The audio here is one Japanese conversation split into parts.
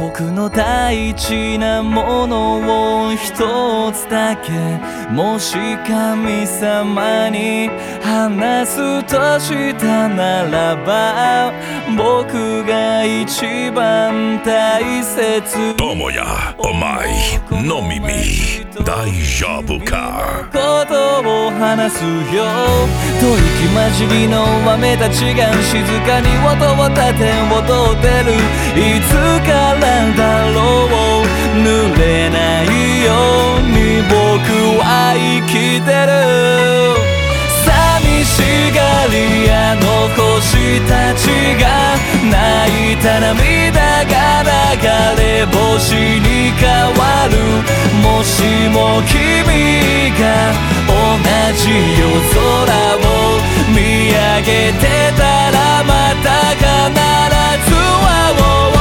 僕の大事なものを一つだけ、もし神様に話すとしたならば、僕が一番大切。 友也、お前の耳大丈夫か？ ことを話すよ。吐息混じりの雨たちが静かに音を立て踊ってる。いつからだろう、濡れないように僕は生きてる。寂しがり屋の星たちが泣いた涙が流れ星に変わる。もしも君が同じ夜空を見上げてたら、また必ず会おう。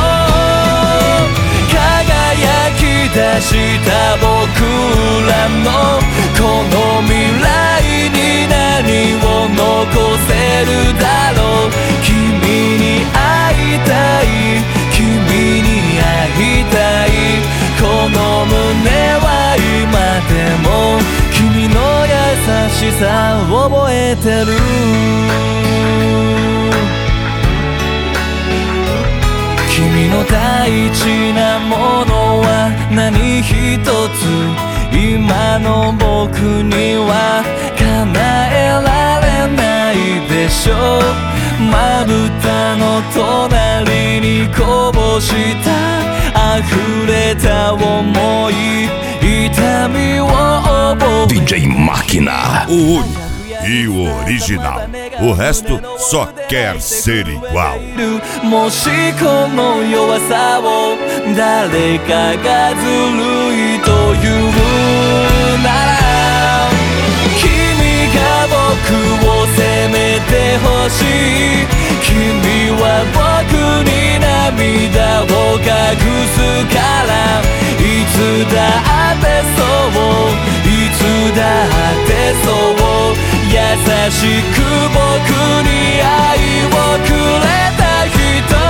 輝き出した僕らのこの未来に何を残せるだろう。君に会いたい、君に会いたい。この胸は今でも君の優しさを覚えてる。君の大事なものは何一つ今の僕には叶えられないでしょう。まぶたの隣にこぼした溢れた想い、痛みを覚え。 DJ Máquina, o único e o original. O resto só quer ser igual. もしこの弱さを誰かがずるいというなら、君が僕を責めてほしい。君は僕に涙を隠すから、いつだってそう、いつだってそう、優しく僕に愛をくれた人。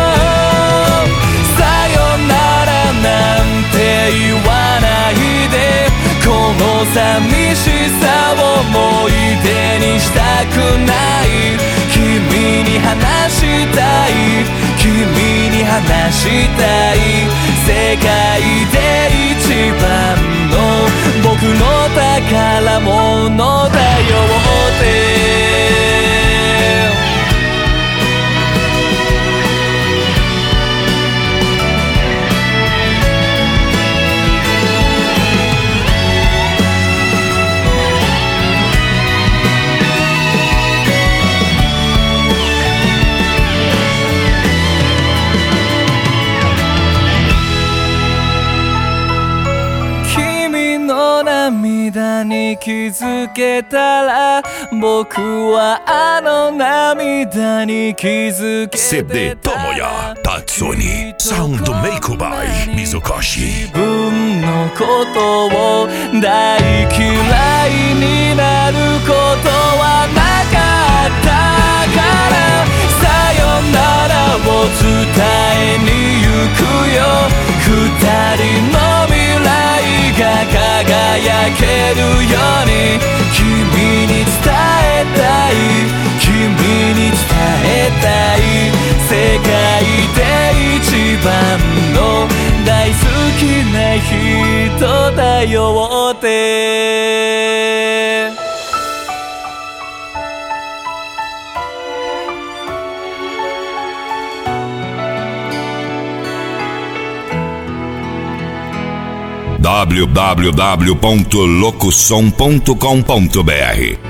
さよならなんて言わないで、この寂しさを思い出にしたくない。君に話したい、君に話したい。世界で一番の僕の宝物だよって。涙に気づけたら、僕はあの涙に気づけてた。 CD 友也、Tatsuni Sound Make by Mizokoshi。 自分のことを大嫌いになることはなかったから、さよならを伝えに行くよ。二人の未来が輝けるように君に伝えたい、君に伝えたい。世界で一番の大好きな人だよって。 www.locusom.com.br